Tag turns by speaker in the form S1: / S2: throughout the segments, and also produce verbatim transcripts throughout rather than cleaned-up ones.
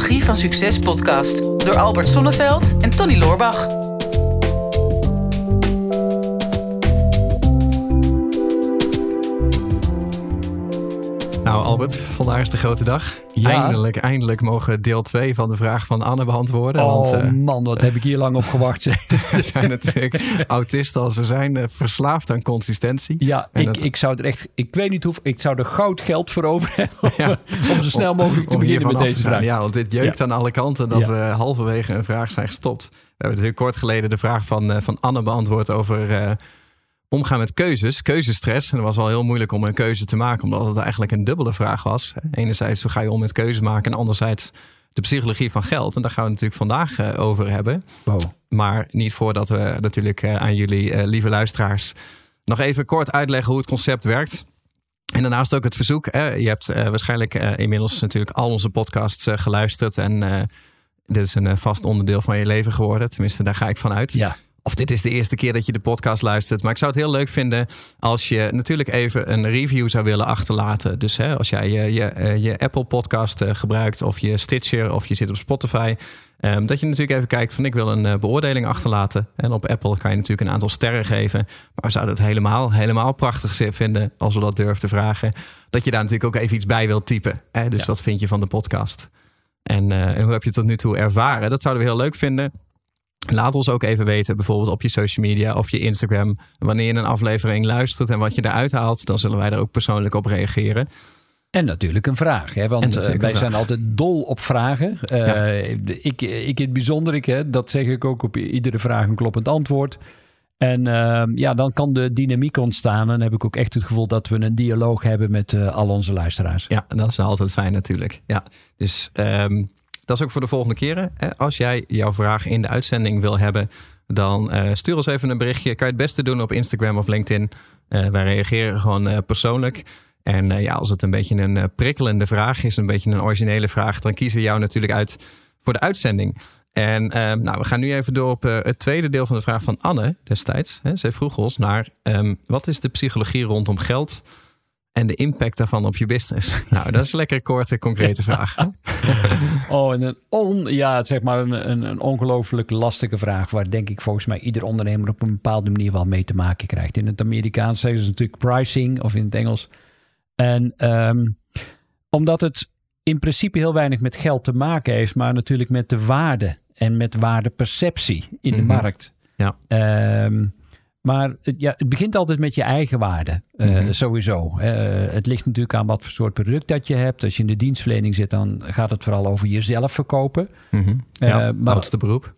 S1: Psychologie van Succes podcast door Albert Sonneveld en Tony Loorbach.
S2: Nou Albert, vandaag is de grote dag.
S3: Ja.
S2: Eindelijk, eindelijk mogen we deel twee van de vraag van Anne beantwoorden.
S3: Oh
S2: want, uh,
S3: man, wat heb ik hier lang op gewacht.
S2: we zijn natuurlijk autisten als we zijn, uh, verslaafd aan consistentie.
S3: Ja, ik,
S2: dat...
S3: ik zou er echt, ik weet niet hoeveel, ik zou er goud geld voor over hebben ja. om zo snel mogelijk te
S2: om, om
S3: beginnen met deze vraag.
S2: Ja, want dit jeukt ja. aan alle kanten dat ja. we halverwege een vraag zijn gestopt. We hebben natuurlijk kort geleden de vraag van, uh, van Anne beantwoord over... Uh, omgaan met keuzes, keuzestress. En het was al heel moeilijk om een keuze te maken, omdat het eigenlijk een dubbele vraag was. Enerzijds, hoe ga je om met keuzes maken? En anderzijds, de psychologie van geld. En daar gaan we het natuurlijk vandaag uh, over hebben. Wow. Maar niet voordat we natuurlijk uh, aan jullie, uh, lieve luisteraars, nog even kort uitleggen hoe het concept werkt. En daarnaast ook het verzoek. Hè? Je hebt uh, waarschijnlijk uh, inmiddels natuurlijk al onze podcasts uh, geluisterd. En uh, dit is een uh, vast onderdeel van je leven geworden. Tenminste, daar ga ik van uit. Ja. Of dit is de eerste keer dat je de podcast luistert. Maar ik zou het heel leuk vinden als je natuurlijk even een review zou willen achterlaten. Dus hè, als jij je, je, je Apple podcast uh, gebruikt of je Stitcher of je zit op Spotify. Um, dat je natuurlijk even kijkt van ik wil een uh, beoordeling achterlaten. En op Apple kan je natuurlijk een aantal sterren geven. Maar we zouden het helemaal, helemaal prachtig vinden als we dat durven te vragen. Dat je daar natuurlijk ook even iets bij wilt typen. Hè? Dus ja. Wat vind je van de podcast? En, uh, en hoe heb je het tot nu toe ervaren? Dat zouden we heel leuk vinden. Laat ons ook even weten, bijvoorbeeld op je social media of je Instagram, wanneer je een aflevering luistert en wat je eruit haalt, dan zullen wij er ook persoonlijk op reageren.
S3: En natuurlijk een vraag, hè? Want uh, wij vraag. zijn altijd dol op vragen. Uh, ja. ik, ik in het bijzonder, ik, hè, dat zeg ik ook op iedere vraag een kloppend antwoord. En uh, ja, dan kan de dynamiek ontstaan. En dan heb ik ook echt het gevoel dat we een dialoog hebben met uh, al onze luisteraars.
S2: Ja, en dat is altijd fijn natuurlijk. Ja, dus... Um, Dat is ook voor de volgende keren. Als jij jouw vraag in de uitzending wil hebben, dan uh, stuur ons even een berichtje. Kan je het beste doen op Instagram of LinkedIn. Uh, wij reageren gewoon uh, persoonlijk. En uh, ja, als het een beetje een uh, prikkelende vraag is, een beetje een originele vraag, dan kiezen we jou natuurlijk uit voor de uitzending. En uh, nou, we gaan nu even door op uh, het tweede deel van de vraag van Anne destijds. Hè. Zij vroeg ons naar um, wat is de psychologie rondom geld en de impact daarvan op je business? Nou, dat is een lekker korte, concrete vraag. Hè?
S3: Oh, en een on, ja, zeg maar een, een, een ongelooflijk lastige vraag, waar denk ik volgens mij ieder ondernemer op een bepaalde manier wel mee te maken krijgt. In het Amerikaans zeggen ze natuurlijk pricing, of in het Engels. En um, omdat het in principe heel weinig met geld te maken heeft, maar natuurlijk met de waarde en met waardeperceptie in mm-hmm. de markt. Ja. Um, Maar het, ja, het begint altijd met je eigen waarde, uh, mm-hmm. sowieso. Uh, het ligt natuurlijk aan wat voor soort product dat je hebt. Als je in de dienstverlening zit, dan gaat het vooral over jezelf verkopen.
S2: Mm-hmm. Ja, uh, maar, oudste beroep.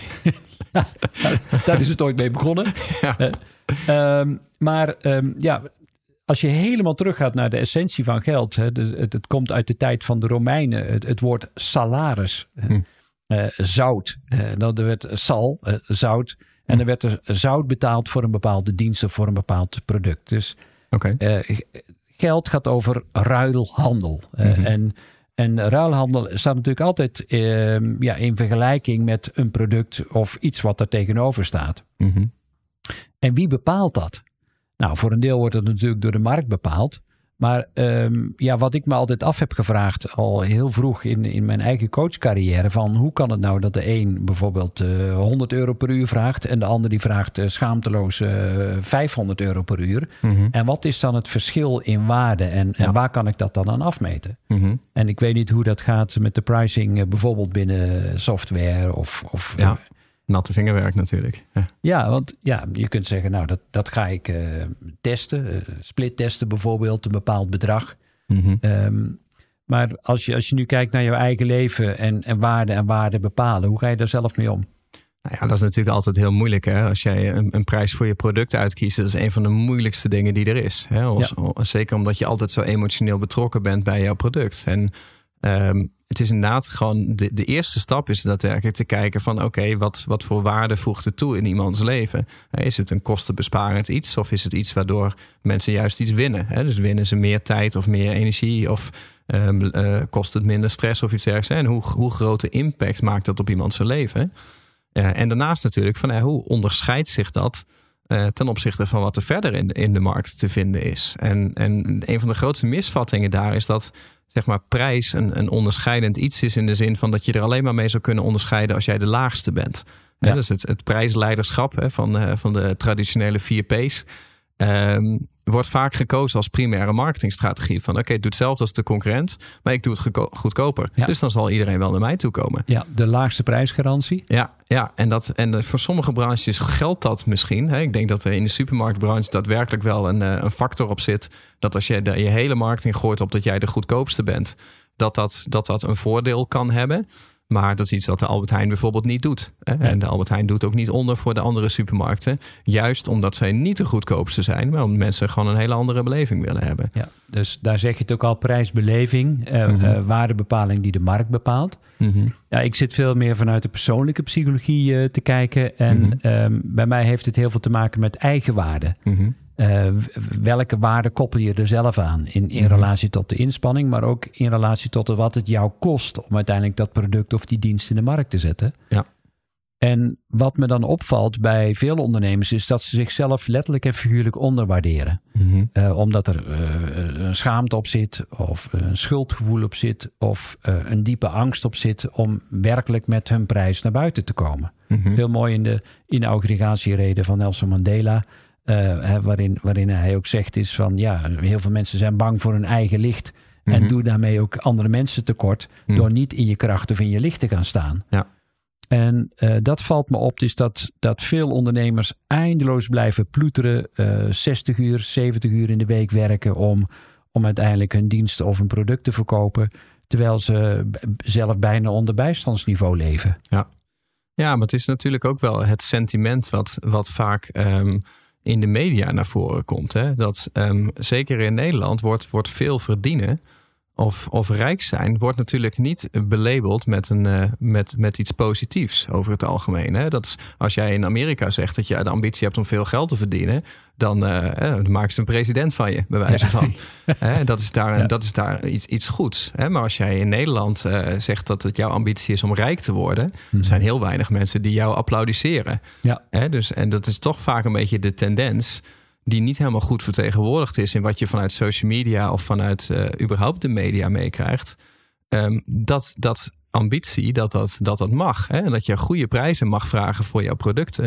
S3: ja, daar is het ooit mee begonnen. Ja. Uh, um, maar um, ja, als je helemaal teruggaat naar de essentie van geld. Hè, de, het, het komt uit de tijd van de Romeinen. Het, het woord salaris, mm. uh, zout. Uh, dat werd sal, uh, zout. En er werd er zout betaald voor een bepaalde dienst of voor een bepaald product. Dus okay. uh, geld gaat over ruilhandel. Mm-hmm. Uh, en, en ruilhandel staat natuurlijk altijd uh, ja, in vergelijking met een product of iets wat er tegenover staat. Mm-hmm. En wie bepaalt dat? Nou, voor een deel wordt het natuurlijk door de markt bepaald. Maar um, ja, wat ik me altijd af heb gevraagd al heel vroeg in, in mijn eigen coachcarrière, van hoe kan het nou dat de een bijvoorbeeld uh, honderd euro per uur vraagt en de ander die vraagt uh, schaamteloos uh, vijfhonderd euro per uur. Mm-hmm. En wat is dan het verschil in waarde en, ja. en waar kan ik dat dan aan afmeten? Mm-hmm. En ik weet niet hoe dat gaat met de pricing uh, bijvoorbeeld binnen software of... of
S2: ja. Uh, Natte vingerwerk natuurlijk. Ja,
S3: ja want ja, je kunt zeggen, nou, dat, dat ga ik uh, testen. Uh, split testen bijvoorbeeld, een bepaald bedrag. Mm-hmm. Um, maar als je, als je nu kijkt naar jouw eigen leven en, en waarde en waarde bepalen, hoe ga je daar zelf mee om?
S2: Nou ja, dat is natuurlijk altijd heel moeilijk. Hè? Als jij een, een prijs voor je product uitkiest, dat is een van de moeilijkste dingen die er is. Hè? Als, ja. Zeker omdat je altijd zo emotioneel betrokken bent bij jouw product. En um, het is inderdaad gewoon de, de eerste stap is daadwerkelijk te kijken van oké, okay, wat, wat voor waarde voegt het toe in iemands leven? Is het een kostenbesparend iets of is het iets waardoor mensen juist iets winnen? Hè? Dus winnen ze meer tijd of meer energie of um, uh, kost het minder stress of iets dergelijks? En hoe, hoe grote impact maakt dat op iemands leven? Uh, en daarnaast natuurlijk van uh, hoe onderscheidt zich dat uh, ten opzichte van wat er verder in, in de markt te vinden is? En, en een van de grootste misvattingen daar is dat zeg maar prijs een, een onderscheidend iets is in de zin van dat je er alleen maar mee zou kunnen onderscheiden als jij de laagste bent. Ja. He, dus het, het prijsleiderschap he, van, uh, van de traditionele vier P's um, wordt vaak gekozen als primaire marketingstrategie. Van oké, okay, ik doe hetzelfde als de concurrent, maar ik doe het geko- goedkoper. Ja. Dus dan zal iedereen wel naar mij toe komen.
S3: Ja, de laagste prijsgarantie.
S2: Ja, ja en, dat, en de, voor sommige branches geldt dat misschien. Hè. Ik denk dat er in de supermarktbranche daadwerkelijk wel een, een factor op zit. Dat als je de, je hele marketing gooit op dat jij de goedkoopste bent, dat dat, dat, dat een voordeel kan hebben. Maar dat is iets wat de Albert Heijn bijvoorbeeld niet doet. Hè? Ja. En de Albert Heijn doet ook niet onder voor de andere supermarkten. Juist omdat zij niet de goedkoopste zijn. Maar omdat mensen gewoon een hele andere beleving willen hebben.
S3: Ja, dus daar zeg je het ook al, prijsbeleving. Uh, mm-hmm. uh, waardebepaling die de markt bepaalt. Mm-hmm. Ja, ik zit veel meer vanuit de persoonlijke psychologie uh, te kijken. En mm-hmm. um, bij mij heeft het heel veel te maken met eigenwaarde. Mm-hmm. Uh, welke waarde koppel je er zelf aan in, in mm-hmm. relatie tot de inspanning, maar ook in relatie tot wat het jou kost om uiteindelijk dat product of die dienst in de markt te zetten.
S2: Ja.
S3: En wat me dan opvalt bij veel ondernemers is dat ze zichzelf letterlijk en figuurlijk onderwaarderen. Mm-hmm. Uh, omdat er uh, een schaamte op zit of een schuldgevoel op zit of uh, een diepe angst op zit om werkelijk met hun prijs naar buiten te komen. Mm-hmm. Heel mooi in de inauguratierede van Nelson Mandela. Uh, hè, waarin, waarin hij ook zegt is van ja, heel veel mensen zijn bang voor hun eigen licht. Mm-hmm. En doe daarmee ook andere mensen tekort mm. door niet in je kracht of in je licht te gaan staan.
S2: Ja.
S3: En uh, dat valt me op, dus dat, dat veel ondernemers eindeloos blijven ploeteren, uh, zestig uur, zeventig uur in de week werken om, om uiteindelijk hun dienst of een product te verkopen, terwijl ze b- zelf bijna onder bijstandsniveau leven.
S2: Ja. Ja, maar het is natuurlijk ook wel het sentiment wat, wat vaak Um, in de media naar voren komt. Hè? Dat um, zeker in Nederland wordt, wordt veel verdienen of, of rijk zijn, wordt natuurlijk niet belabeld met, een, uh, met, met iets positiefs over het algemeen. Hè? Dat is, als jij in Amerika zegt dat je de ambitie hebt om veel geld te verdienen, dan, uh, eh, dan maken ze een president van je, bij wijze van. Ja. Hè? Dat is daar, ja. dat is daar iets, iets goeds. Hè? Maar als jij in Nederland uh, zegt dat het jouw ambitie is om rijk te worden, hmm. er zijn heel weinig mensen die jou applaudisseren.
S3: Ja.
S2: Hè? Dus, en dat is toch vaak een beetje de tendens die niet helemaal goed vertegenwoordigd is in wat je vanuit social media of vanuit uh, überhaupt de media meekrijgt. Um, dat, dat ambitie, dat dat, dat, dat mag. Hè? En dat je goede prijzen mag vragen voor jouw producten.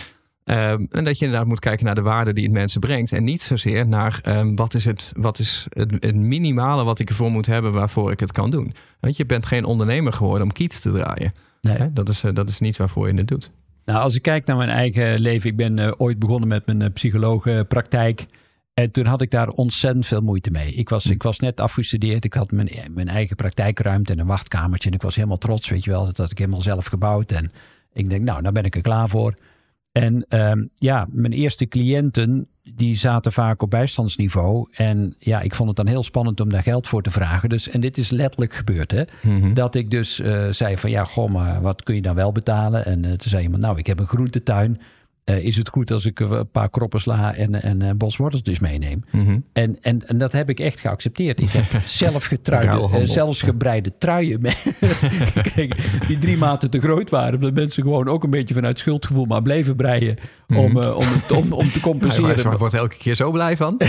S2: Um, en dat je inderdaad moet kijken naar de waarde die het mensen brengt. En niet zozeer naar um, wat is, het, wat is het, het minimale wat ik ervoor moet hebben waarvoor ik het kan doen. Want je bent geen ondernemer geworden om kiets te draaien.
S3: Nee.
S2: Hè? Dat is, uh, dat is niet waarvoor je het doet.
S3: Nou, als ik kijk naar mijn eigen leven, ik ben uh, ooit begonnen met mijn uh, psycholoogpraktijk. En toen had ik daar ontzettend veel moeite mee. Ik was, hm. ik was net afgestudeerd, ik had mijn, mijn eigen praktijkruimte en een wachtkamertje. En ik was helemaal trots, weet je wel, dat had ik helemaal zelf gebouwd. En ik denk, nou, nou ben ik er klaar voor. En um, ja, mijn eerste cliënten, die zaten vaak op bijstandsniveau. En ja, ik vond het dan heel spannend om daar geld voor te vragen. Dus, en dit is letterlijk gebeurd, hè. Mm-hmm. Dat ik dus uh, zei van, ja, goh, maar wat kun je dan wel betalen? En uh, toen zei iemand, nou, ik heb een groentetuin. Uh, is het goed als ik een paar kroppen sla en, en een bos wortels dus meeneem? Mm-hmm. En, en, en dat heb ik echt geaccepteerd. Ik heb zelf getruide, uh, zelfs gebreide truien mee. die drie maten te groot waren. Omdat mensen gewoon ook een beetje vanuit schuldgevoel maar bleven breien. Mm-hmm. Om, uh, om, om, om te compenseren.
S2: Ja, maar wordt elke keer zo blij van.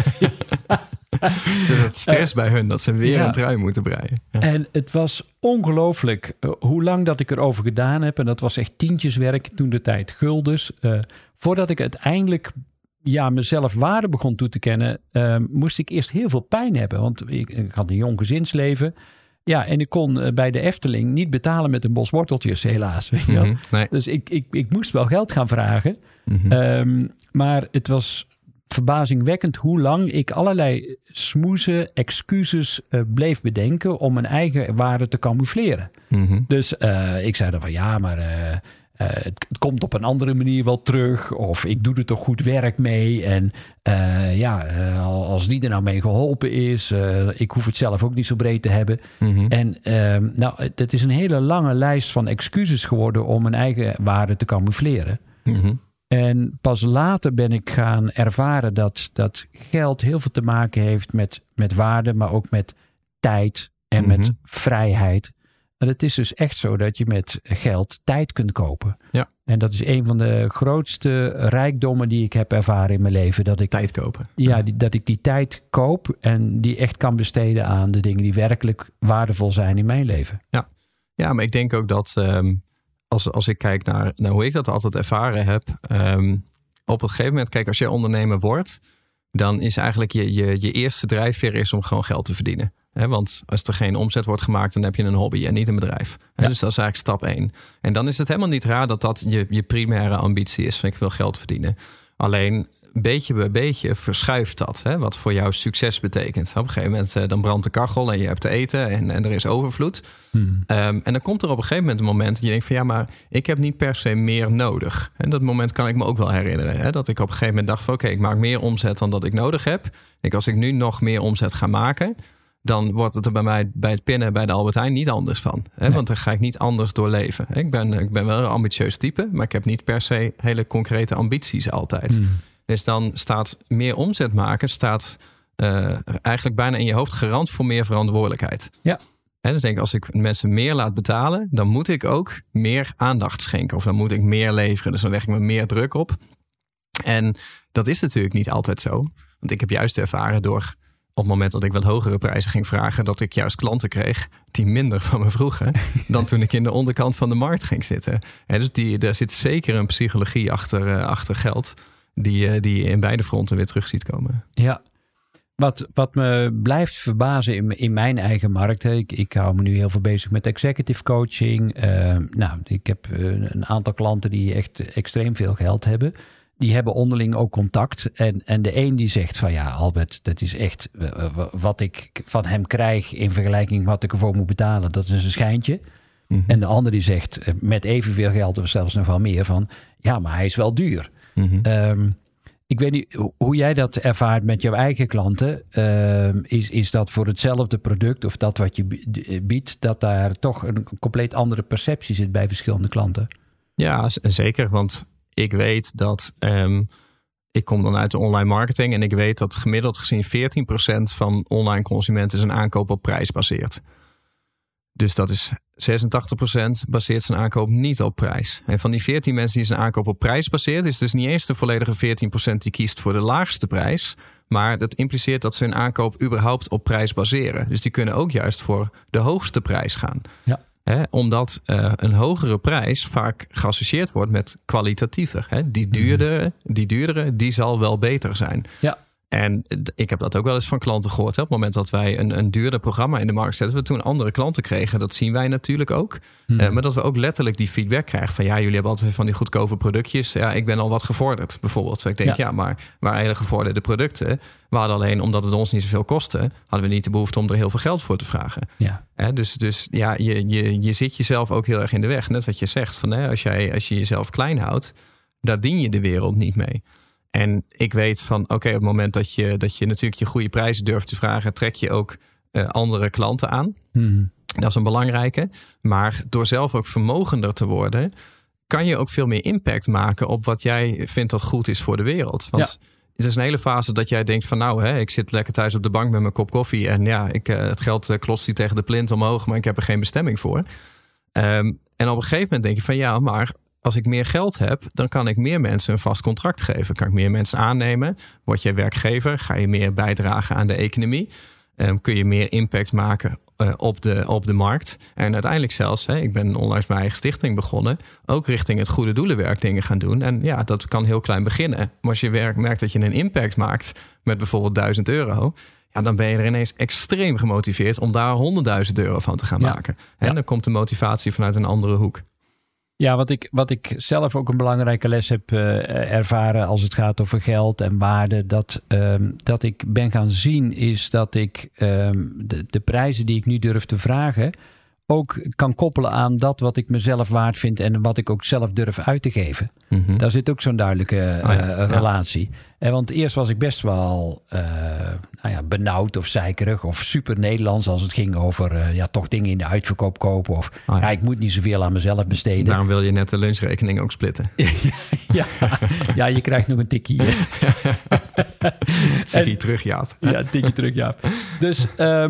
S2: Ze het stress uh, bij hun dat ze weer ja. een trui moeten breien. Ja.
S3: En het was ongelooflijk uh, hoe lang dat ik erover gedaan heb. En dat was echt tientjeswerk toen de tijd, guldens. Uh, voordat ik uiteindelijk ja, mezelf waarde begon toe te kennen, uh, moest ik eerst heel veel pijn hebben. Want ik, ik had een jong gezinsleven. Ja, en ik kon uh, bij de Efteling niet betalen met een bos worteltjes, helaas. Weet je wel? Mm-hmm, nee. Dus ik, ik, ik moest wel geld gaan vragen. Mm-hmm. Um, maar het was verbazingwekkend hoe lang ik allerlei smoezen, excuses uh, bleef bedenken om mijn eigen waarde te camoufleren. Mm-hmm. Dus uh, ik zei dan van ja, maar uh, uh, het, het komt op een andere manier wel terug. Of ik doe er toch goed werk mee. En uh, ja, uh, als die er nou mee geholpen is, uh, ik hoef het zelf ook niet zo breed te hebben. Mm-hmm. En uh, nou, het is een hele lange lijst van excuses geworden om mijn eigen waarde te camoufleren. Mm-hmm. En pas later ben ik gaan ervaren dat, dat geld heel veel te maken heeft met, met waarde, maar ook met tijd en mm-hmm. met vrijheid. En het is dus echt zo dat je met geld tijd kunt kopen.
S2: Ja.
S3: En dat is een van de grootste rijkdommen die ik heb ervaren in mijn leven. Dat ik,
S2: tijd kopen.
S3: Ja, die, dat ik die tijd koop en die echt kan besteden aan de dingen die werkelijk waardevol zijn in mijn leven.
S2: Ja, ja maar ik denk ook dat um, als, als ik kijk naar, naar hoe ik dat altijd ervaren heb. Um, op een gegeven moment, kijk, als je ondernemer wordt, dan is eigenlijk je, je, je eerste drijfveer is om gewoon geld te verdienen. He, want als er geen omzet wordt gemaakt, dan heb je een hobby en niet een bedrijf. He, ja. Dus dat is eigenlijk stap één. En dan is het helemaal niet raar dat dat je, je primaire ambitie is. Van ik wil geld verdienen. Alleen beetje bij beetje verschuift dat. Hè, wat voor jou succes betekent. Op een gegeven moment uh, dan brandt de kachel en je hebt te eten en, en er is overvloed. Hmm. Um, en dan komt er op een gegeven moment een moment dat je denkt van ja, maar ik heb niet per se meer nodig. En dat moment kan ik me ook wel herinneren. Hè, dat ik op een gegeven moment dacht van oké, okay, ik maak meer omzet dan dat ik nodig heb. Ik, als ik nu nog meer omzet ga maken, dan wordt het er bij mij bij het pinnen bij de Albert Heijn niet anders van. Hè? Nee. Want dan ga ik niet anders doorleven. Ik ben, ik ben wel een ambitieus type, maar ik heb niet per se hele concrete ambities altijd. Hmm. Dus dan staat meer omzet maken, staat uh, eigenlijk bijna in je hoofd garant voor meer verantwoordelijkheid.
S3: Ja.
S2: En dus denk ik, als ik mensen meer laat betalen, dan moet ik ook meer aandacht schenken. Of dan moet ik meer leveren. Dus dan leg ik me meer druk op. En dat is natuurlijk niet altijd zo. Want ik heb juist ervaren door op het moment dat ik wat hogere prijzen ging vragen, dat ik juist klanten kreeg die minder van me vroegen dan toen ik in de onderkant van de markt ging zitten. En dus die, daar zit zeker een psychologie achter, uh, achter geld die, die je in beide fronten weer terug ziet komen.
S3: Ja, wat, wat me blijft verbazen in, in mijn eigen markt. Hè. Ik, ik hou me nu heel veel bezig met executive coaching. Uh, nou, ik heb uh, een aantal klanten die echt extreem veel geld hebben. Die hebben onderling ook contact. En, en de een die zegt van ja, Albert, dat is echt uh, wat ik van hem krijg in vergelijking met wat ik ervoor moet betalen. Dat is een schijntje. Mm-hmm. En de ander die zegt uh, met evenveel geld of zelfs nog wel meer van ja, maar hij is wel duur. Mm-hmm. Um, ik weet niet hoe jij dat ervaart met jouw eigen klanten. Uh, is, is dat voor hetzelfde product of dat wat je biedt, dat daar toch een compleet andere perceptie zit bij verschillende klanten?
S2: Ja, zeker. Want ik weet dat, um, ik kom dan uit de online marketing en ik weet dat gemiddeld gezien veertien procent van online consumenten zijn aankoop op prijs baseert. Dus dat is zesentachtig procent baseert zijn aankoop niet op prijs. En van die veertien mensen die zijn aankoop op prijs baseert, is dus niet eens de volledige veertien procent die kiest voor de laagste prijs. Maar dat impliceert dat ze hun aankoop überhaupt op prijs baseren. Dus die kunnen ook juist voor de hoogste prijs gaan. Ja. He, omdat uh, een hogere prijs vaak geassocieerd wordt met kwalitatiever. He, die, duurdere, die duurdere, die zal wel beter zijn. Ja. En ik heb dat ook wel eens van klanten gehoord. Hè. Op het moment dat wij een, een duurder programma in de markt zetten, we toen andere klanten kregen. Dat zien wij natuurlijk ook. Hmm. Uh, maar dat we ook letterlijk die feedback krijgen van ja, jullie hebben altijd van die goedkope productjes. Ja, ik ben al wat gevorderd bijvoorbeeld. Dus ik denk ja, ja maar waar hele gevorderde producten. We hadden alleen, omdat het ons niet zoveel kostte, hadden we niet de behoefte om er heel veel geld voor te vragen. Ja. Hè, dus, dus ja, je, je, je zit jezelf ook heel erg in de weg. Net wat je zegt, van, hè, als, jij, als je jezelf klein houdt, daar dien je de wereld niet mee. En ik weet van, oké, okay, op het moment dat je, dat je natuurlijk je goede prijzen durft te vragen, trek je ook uh, andere klanten aan. Mm. Dat is een belangrijke. Maar door zelf ook vermogender te worden, kan je ook veel meer impact maken op wat jij vindt dat goed is voor de wereld. Want ja, het is een hele fase dat jij denkt van nou, hè, ik zit lekker thuis op de bank met mijn kop koffie en ja, ik, uh, het geld uh, klotst hier tegen de plint omhoog, maar ik heb er geen bestemming voor. Um, en op een gegeven moment denk je van ja, maar als ik meer geld heb, dan kan ik meer mensen een vast contract geven. Kan ik meer mensen aannemen? Word jij werkgever? Ga je meer bijdragen aan de economie? Um, kun je meer impact maken uh, op, de, op de markt? En uiteindelijk zelfs, hè, ik ben onlangs mijn eigen stichting begonnen, ook richting het goede doelenwerk dingen gaan doen. En ja, dat kan heel klein beginnen. Maar als je werk, merkt dat je een impact maakt met bijvoorbeeld duizend euro, ja, dan ben je er ineens extreem gemotiveerd om daar honderdduizend euro van te gaan ja. maken. En ja, dan komt de motivatie vanuit een andere hoek.
S3: Ja, wat ik, wat ik zelf ook een belangrijke les heb uh, ervaren als het gaat over geld en waarde, dat, um, dat ik ben gaan zien is dat ik um, de, de prijzen die ik nu durf te vragen ook kan koppelen aan dat wat ik mezelf waard vind en wat ik ook zelf durf uit te geven. Mm-hmm. Daar zit ook zo'n duidelijke uh, oh ja, relatie. Ja. En want eerst was ik best wel uh, nou ja, benauwd of zeikerig of super Nederlands als het ging over uh, ja, toch dingen in de uitverkoop kopen. Of oh ja. Ja, ik moet niet zoveel aan mezelf besteden.
S2: Daarom wil je net de lunchrekening ook splitten.
S3: ja, ja, je krijgt nog een tikkie.
S2: tikkie terug, Jaap.
S3: Ja, tikkie terug, Jaap. Dus um,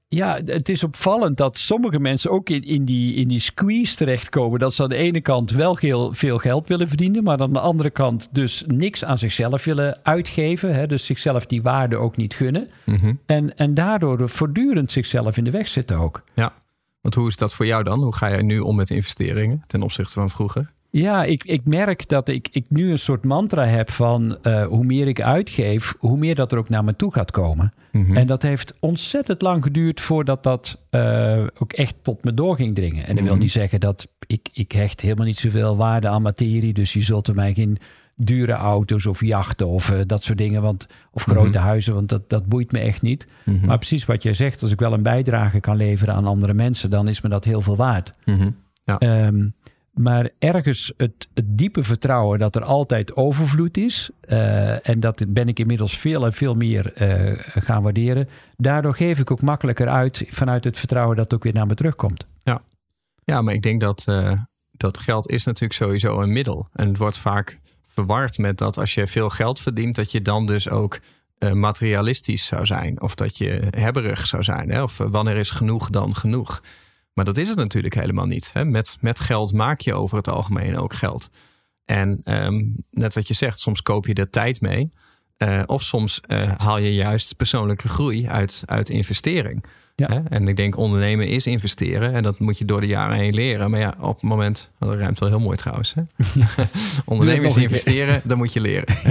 S3: Ja, het is opvallend dat sommige mensen ook in, in, die, in die squeeze terechtkomen. Dat ze aan de ene kant wel heel veel geld willen verdienen, maar aan de andere kant dus niks aan zichzelf willen uitgeven. Hè, dus zichzelf die waarde ook niet gunnen. Mm-hmm. En, en daardoor voortdurend zichzelf in de weg zitten ook.
S2: Ja, want hoe is dat voor jou dan? Hoe ga jij nu om met investeringen ten opzichte van vroeger?
S3: Ja, ik, ik merk dat ik, ik nu een soort mantra heb van uh, hoe meer ik uitgeef, hoe meer dat er ook naar me toe gaat komen. Mm-hmm. En dat heeft ontzettend lang geduurd voordat dat uh, ook echt tot me door ging dringen. En dat mm-hmm. wil niet zeggen dat ik, ik hecht helemaal niet zoveel waarde aan materie. Dus je zult er mij geen dure auto's of jachten of uh, dat soort dingen. Want, of grote mm-hmm. huizen, want dat, dat boeit me echt niet. Mm-hmm. Maar precies wat jij zegt, als ik wel een bijdrage kan leveren aan andere mensen, dan is me dat heel veel waard.
S2: Mm-hmm. Ja.
S3: Um, Maar ergens het, het diepe vertrouwen dat er altijd overvloed is. Uh, en dat ben ik inmiddels veel en veel meer uh, gaan waarderen. Daardoor geef ik ook makkelijker uit vanuit het vertrouwen dat het ook weer naar me terugkomt.
S2: Ja, ja maar ik denk dat, uh, dat geld is natuurlijk sowieso een middel. En het wordt vaak verward met dat als je veel geld verdient, dat je dan dus ook uh, materialistisch zou zijn. Of dat je hebberig zou zijn. Hè? Of uh, wanneer is genoeg dan genoeg? Maar dat is het natuurlijk helemaal niet. Hè? Met, met geld maak je over het algemeen ook geld. En um, net wat je zegt, soms koop je de tijd mee. Uh, of soms uh, haal je juist persoonlijke groei uit, uit investering. Ja. Hè? En ik denk ondernemen is investeren. En dat moet je door de jaren heen leren. Maar ja, op het moment, dat ruimt wel heel mooi trouwens. Hè? Ondernemen is investeren, dan moet je leren. Hè?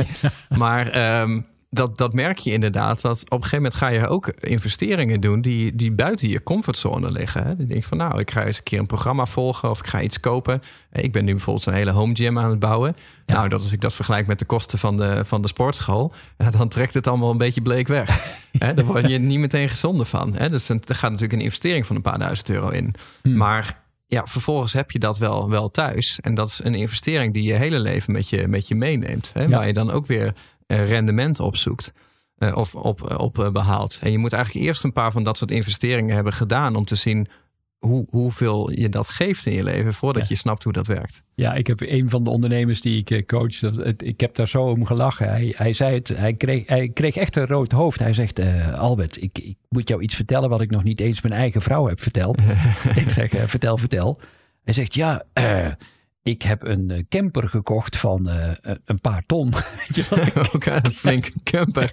S2: Maar um, Dat, dat merk je inderdaad. Dat op een gegeven moment ga je ook investeringen doen die, die buiten je comfortzone liggen. Hè? Dan denk je van nou, ik ga eens een keer een programma volgen of ik ga iets kopen. Ik ben nu bijvoorbeeld een hele home gym aan het bouwen. Ja. Nou, dat als ik dat vergelijk met de kosten van de, van de sportschool, dan trekt het allemaal een beetje bleek weg. Hè? Daar word je niet meteen gezonder van. Hè? Dus er gaat natuurlijk een investering van een paar duizend euro in. Hmm. Maar ja, vervolgens heb je dat wel, wel thuis. En dat is een investering die je hele leven met je, met je meeneemt. Hè? Ja. Waar je dan ook weer rendement opzoekt uh, of op, op uh, behaalt. En je moet eigenlijk eerst een paar van dat soort investeringen hebben gedaan om te zien hoe, hoeveel je dat geeft in je leven voordat ja. je snapt hoe dat werkt.
S3: Ja, ik heb een van de ondernemers die ik uh, coach, dat, het, ik heb daar zo om gelachen. Hij, hij zei het, hij kreeg, hij kreeg echt een rood hoofd. Hij zegt, uh, Albert, ik, ik moet jou iets vertellen wat ik nog niet eens mijn eigen vrouw heb verteld. Ik zeg, uh, vertel, vertel. Hij zegt, ja, uh, ik heb een camper gekocht van uh, een paar ton.
S2: Ook een flinke camper.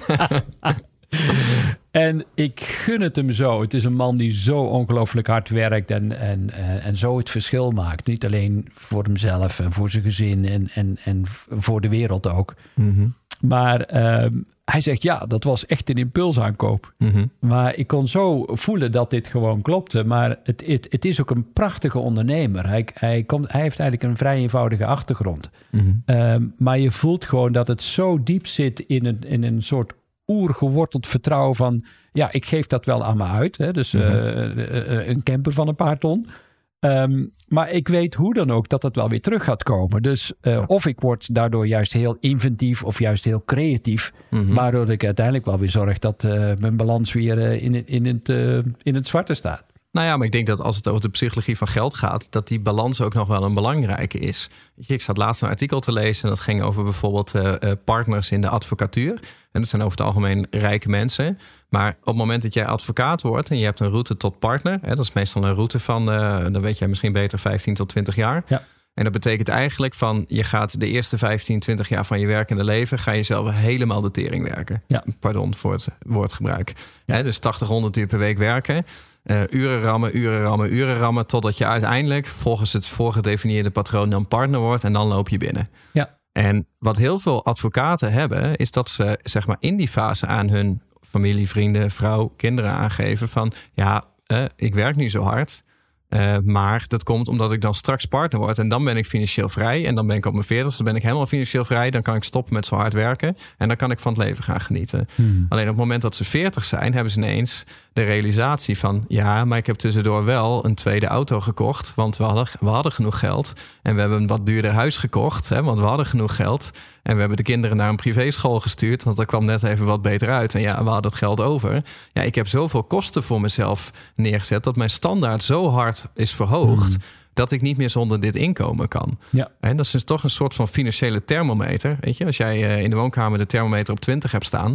S3: En ik gun het hem zo. Het is een man die zo ongelooflijk hard werkt en, en, en zo het verschil maakt. Niet alleen voor hemzelf en voor zijn gezin en, en, en voor de wereld ook. Mm-hmm. Maar uh, hij zegt ja, dat was echt een impulsaankoop. Mm-hmm. Maar ik kon zo voelen dat dit gewoon klopte. Maar het, het, het is ook een prachtige ondernemer. Hij, hij, komt, hij heeft eigenlijk een vrij eenvoudige achtergrond. Mm-hmm. Uh, maar je voelt gewoon dat het zo diep zit in een, in een soort oergeworteld vertrouwen van ja, ik geef dat wel aan me uit. Hè? Dus mm-hmm. uh, een camper van een paar ton. Um, maar ik weet hoe dan ook dat het wel weer terug gaat komen. Dus uh, ja. of ik word daardoor juist heel inventief of juist heel creatief. Mm-hmm. Waardoor ik uiteindelijk wel weer zorg dat uh, mijn balans weer uh, in, in, het, uh, in het zwarte staat.
S2: Nou ja, maar ik denk dat als het over de psychologie van geld gaat, dat die balans ook nog wel een belangrijke is. Ik zat laatst een artikel te lezen en dat ging over bijvoorbeeld uh, partners in de advocatuur. En dat zijn over het algemeen rijke mensen. Maar op het moment dat jij advocaat wordt en je hebt een route tot partner, hè, dat is meestal een route van, uh, dan weet jij misschien beter, vijftien tot twintig jaar. Ja. En dat betekent eigenlijk van, je gaat de eerste vijftien, twintig jaar van je werkende leven, ga je zelf helemaal de tering werken. Ja. Pardon voor het woordgebruik. Ja. Hè, dus tachtig, honderd uur per week werken. Uh, uren rammen, uren rammen, uren rammen, totdat je uiteindelijk volgens het voorgedefinieerde patroon dan partner wordt en dan loop je binnen. Ja. En wat heel veel advocaten hebben, is dat ze zeg maar in die fase aan hun familie, vrienden, vrouw, kinderen aangeven van ja, uh, ik werk nu zo hard. Uh, maar dat komt omdat ik dan straks partner word. En dan ben ik financieel vrij. En dan ben ik op mijn veertigste, ben ik helemaal financieel vrij. Dan kan ik stoppen met zo hard werken. En dan kan ik van het leven gaan genieten. Hmm. Alleen op het moment dat ze veertig zijn, hebben ze ineens de realisatie van ja, maar ik heb tussendoor wel een tweede auto gekocht. Want we hadden, we hadden genoeg geld. En we hebben een wat duurder huis gekocht. Hè, want we hadden genoeg geld. En we hebben de kinderen naar een privéschool gestuurd. Want dat kwam net even wat beter uit. En ja, we hadden het geld over. Ja, ik heb zoveel kosten voor mezelf neergezet dat mijn standaard zo hard is verhoogd, hmm. dat ik niet meer zonder dit inkomen kan. Ja. En dat is dus toch een soort van financiële thermometer. Weet je, als jij in de woonkamer de thermometer op twintig hebt staan,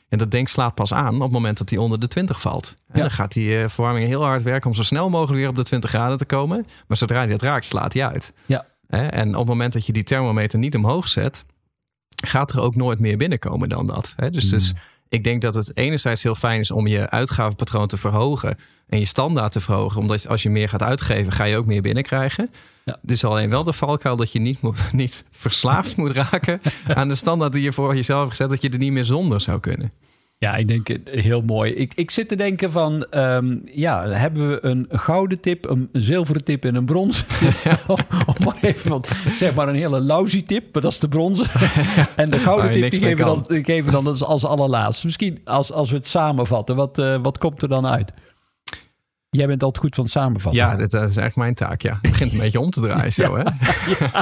S2: En dat denk slaat pas aan op het moment dat hij onder de twintig valt. En
S3: ja.
S2: dan gaat die uh, verwarming heel hard werken om zo snel mogelijk weer op de twintig graden te komen. Maar zodra hij dat raakt, slaat hij uit.
S3: Ja.
S2: En op het moment dat je die thermometer niet omhoog zet, gaat er ook nooit meer binnenkomen dan dat. Dus, mm. dus ik denk dat het enerzijds heel fijn is om je uitgavenpatroon te verhogen en je standaard te verhogen. Omdat als je meer gaat uitgeven, ga je ook meer binnenkrijgen. Ja. Dus alleen wel de valkuil dat je niet, moet, niet verslaafd moet raken aan de standaard die je voor jezelf hebt gezet, dat je er niet meer zonder zou kunnen.
S3: Ja, ik denk heel mooi. Ik, ik zit te denken van, um, ja, hebben we een gouden tip, een zilveren tip en een bronzen tip? Of maar even, want zeg maar een hele lousy tip, maar dat is de bronzen. En de gouden tip die geven, dan, die geven we dan als, als allerlaatst. Misschien als, als we het samenvatten, wat, uh, wat komt er dan uit? Jij bent altijd goed van het samenvatten.
S2: Ja, dat, dat is eigenlijk mijn taak, ja. Het begint een beetje om te draaien zo, ja. hè? Ja.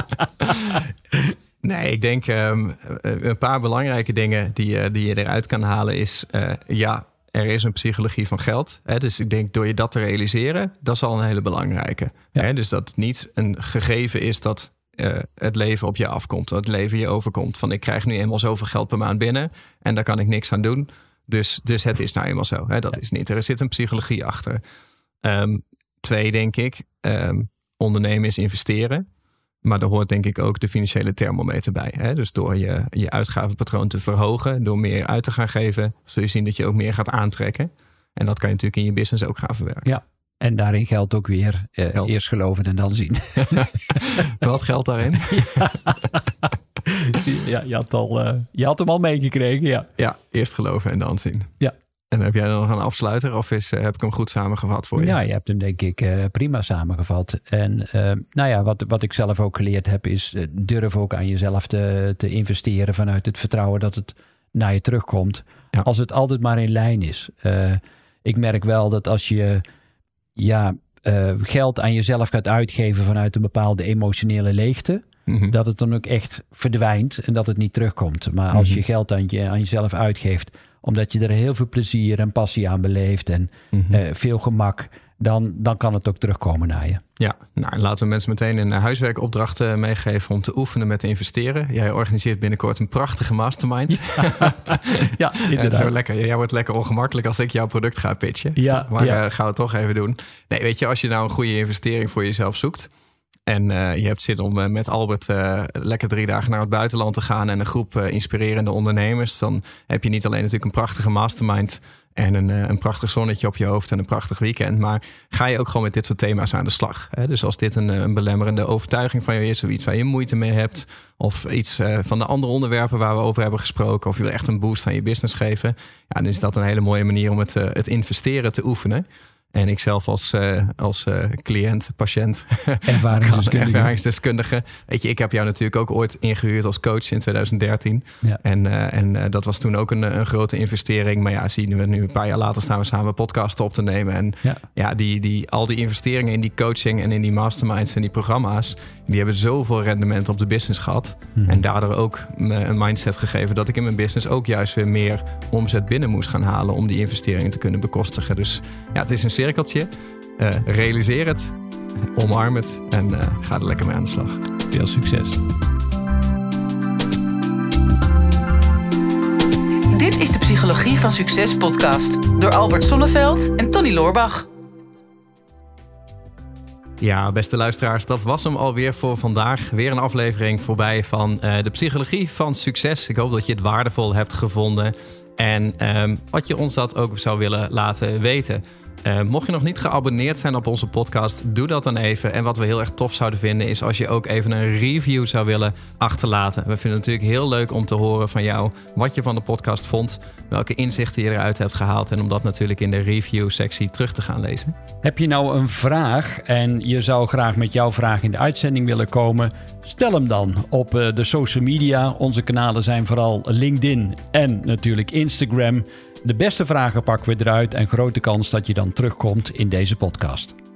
S2: Nee, ik denk um, een paar belangrijke dingen die, uh, die je eruit kan halen is... Uh, ja, er is een psychologie van geld. Hè? Dus ik denk door je dat te realiseren, dat is al een hele belangrijke. Ja. Hè? Dus dat het niet een gegeven is dat uh, het leven op je afkomt. Dat het leven je overkomt. Van ik krijg nu eenmaal zoveel geld per maand binnen en daar kan ik niks aan doen. Dus, dus het is nou eenmaal zo. Hè? Dat ja. is niet. Er zit een psychologie achter. Um, twee, denk ik, um, ondernemen is investeren. Maar daar hoort denk ik ook de financiële thermometer bij. Hè? Dus door je, je uitgavenpatroon te verhogen, door meer uit te gaan geven, zul je zien dat je ook meer gaat aantrekken. En dat kan je natuurlijk in je business ook gaan verwerken.
S3: Ja, en daarin geldt ook weer uh, geld. Eerst geloven en dan zien.
S2: Wat geldt daarin?
S3: Ja, ja je, had al, uh, je had hem al meegekregen, ja.
S2: Ja, eerst geloven en dan zien.
S3: Ja.
S2: En heb jij dan nog een afsluiter of is, uh, heb ik hem goed samengevat voor je?
S3: Ja, je hebt hem denk ik uh, prima samengevat. En uh, nou ja, wat, wat ik zelf ook geleerd heb is uh, durf ook aan jezelf te, te investeren vanuit het vertrouwen dat het naar je terugkomt. Ja. Als het altijd maar in lijn is. Uh, ik merk wel dat als je ja, uh, geld aan jezelf gaat uitgeven vanuit een bepaalde emotionele leegte, mm-hmm. dat het dan ook echt verdwijnt en dat het niet terugkomt. Maar als mm-hmm. je geld aan, je, aan jezelf uitgeeft, omdat je er heel veel plezier en passie aan beleeft en mm-hmm. uh, veel gemak, dan, dan kan het ook terugkomen naar je.
S2: Ja, nou laten we mensen meteen een huiswerkopdracht uh, meegeven om te oefenen met investeren. Jij organiseert binnenkort een prachtige mastermind.
S3: Ja, ja inderdaad.
S2: Zo lekker. Jij wordt lekker ongemakkelijk als ik jouw product ga pitchen.
S3: Ja,
S2: maar
S3: ja.
S2: Uh, gaan we het toch even doen. Nee, weet je, als je nou een goede investering voor jezelf zoekt en uh, je hebt zin om uh, met Albert uh, lekker drie dagen naar het buitenland te gaan en een groep uh, inspirerende ondernemers, dan heb je niet alleen natuurlijk een prachtige mastermind en een, uh, een prachtig zonnetje op je hoofd en een prachtig weekend, maar ga je ook gewoon met dit soort thema's aan de slag. Hè? Dus als dit een, een belemmerende overtuiging van je is of iets waar je moeite mee hebt of iets uh, van de andere onderwerpen waar we over hebben gesproken of je wil echt een boost aan je business geven, ja, dan is dat een hele mooie manier om het, uh, het investeren te oefenen. En ik zelf als, uh, als uh, cliënt, patiënt,
S3: ervaringsdeskundige.
S2: ervaringsdeskundige. Weet je, ik heb jou natuurlijk ook ooit ingehuurd als coach in twintig dertien. Ja. En, uh, en uh, dat was toen ook een, een grote investering. Maar ja, zien we nu een paar jaar later staan we samen podcasten op te nemen. En ja, ja die, die, al die investeringen in die coaching en in die masterminds en die programma's, die hebben zoveel rendement op de business gehad. Hmm. En daardoor ook een mindset gegeven dat ik in mijn business ook juist weer meer omzet binnen moest gaan halen om die investeringen te kunnen bekostigen. Dus ja, het is een cirkeltje. Uh, realiseer het, omarm het en uh, ga er lekker mee aan de slag.
S3: Veel succes.
S1: Dit is de Psychologie van Succes podcast door Albert Sonneveld en Tony Loorbach.
S2: Ja, beste luisteraars, dat was hem alweer voor vandaag. Weer een aflevering voorbij van uh, de Psychologie van Succes. Ik hoop dat je het waardevol hebt gevonden en um, wat je ons dat ook zou willen laten weten. Uh, mocht je nog niet geabonneerd zijn op onze podcast, doe dat dan even. En wat we heel erg tof zouden vinden is als je ook even een review zou willen achterlaten. We vinden het natuurlijk heel leuk om te horen van jou wat je van de podcast vond, welke inzichten je eruit hebt gehaald en om dat natuurlijk in de review sectie terug te gaan lezen.
S3: Heb je nou een vraag en je zou graag met jouw vraag in de uitzending willen komen? Stel hem dan op de social media. Onze kanalen zijn vooral LinkedIn en natuurlijk Instagram. De beste vragen pakken we eruit en grote kans dat je dan terugkomt in deze podcast.